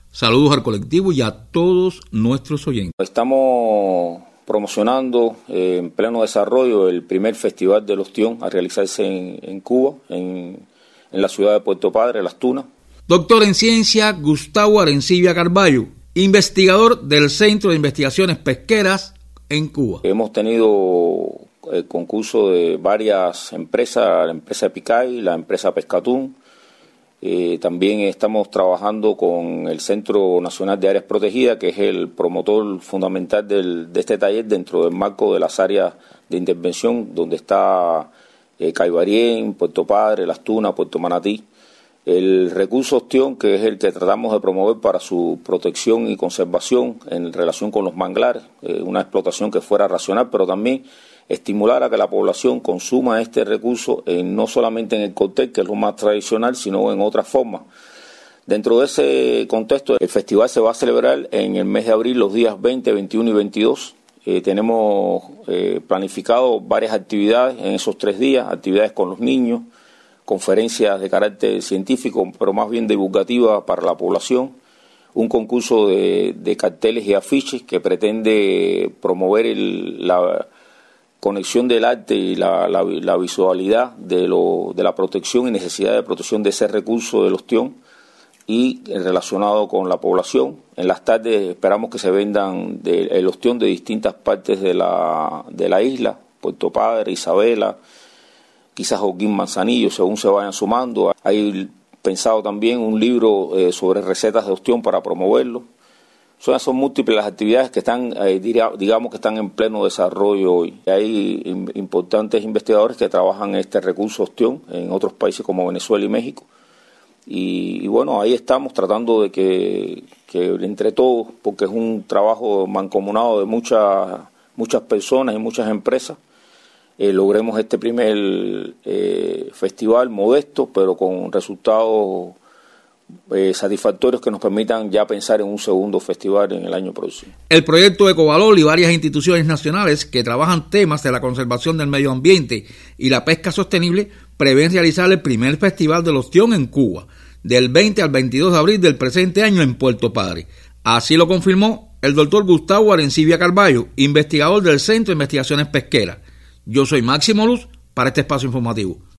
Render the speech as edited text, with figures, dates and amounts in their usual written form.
Saludos al colectivo y a todos nuestros oyentes. Estamos promocionando en pleno desarrollo el primer Festival del Ostión a realizarse en Cuba, en la ciudad de Puerto Padre, Las Tunas. Doctor en Ciencia Gustavo Arencibia Carballo, investigador del Centro de Investigaciones Pesqueras en Cuba. Hemos tenido el concurso de varias empresas, la empresa Epicay, la empresa Pescatún. También estamos trabajando con el Centro Nacional de Áreas Protegidas, que es el promotor fundamental de este taller dentro del marco de las áreas de intervención, donde está Caibarién, Puerto Padre, Las Tunas, Puerto Manatí. El recurso ostión, que es el que tratamos de promover para su protección y conservación en relación con los manglares, una explotación que fuera racional, pero también estimular a que la población consuma este recurso no solamente en el cóctel, que es lo más tradicional, sino en otras formas. Dentro de ese contexto, el festival se va a celebrar en el mes de abril, los días 20, 21 y 22. Tenemos planificado varias actividades en esos 3 días, actividades con los niños, conferencias de carácter científico, pero más bien divulgativa para la población, un concurso de carteles y afiches que pretende promover la conexión del arte y la visualidad de la protección y necesidad de protección de ese recurso del ostión y relacionado con la población. En las tardes esperamos que se vendan el ostión de distintas partes de la isla, Puerto Padre, Isabela, quizás Joaquín Manzanillo, según se vayan sumando. Hay pensado también un libro sobre recetas de ostión para promoverlo. Son múltiples las actividades que están, digamos que están en pleno desarrollo hoy. Hay importantes investigadores que trabajan este recurso ostión en otros países como Venezuela y México. Y bueno, ahí estamos tratando de que entre todos, porque es un trabajo mancomunado de muchas personas y muchas empresas, logremos este primer festival modesto, pero con resultados satisfactorios que nos permitan ya pensar en un segundo festival en el año próximo. El proyecto Ecovalor y varias instituciones nacionales que trabajan temas de la conservación del medio ambiente y la pesca sostenible prevén realizar el primer Festival del Ostión en Cuba, del 20 al 22 de abril del presente año en Puerto Padre. Así lo confirmó el doctor Gustavo Arencibia Carballo, investigador del Centro de Investigaciones Pesqueras. Yo soy Máximo Luz para este espacio informativo.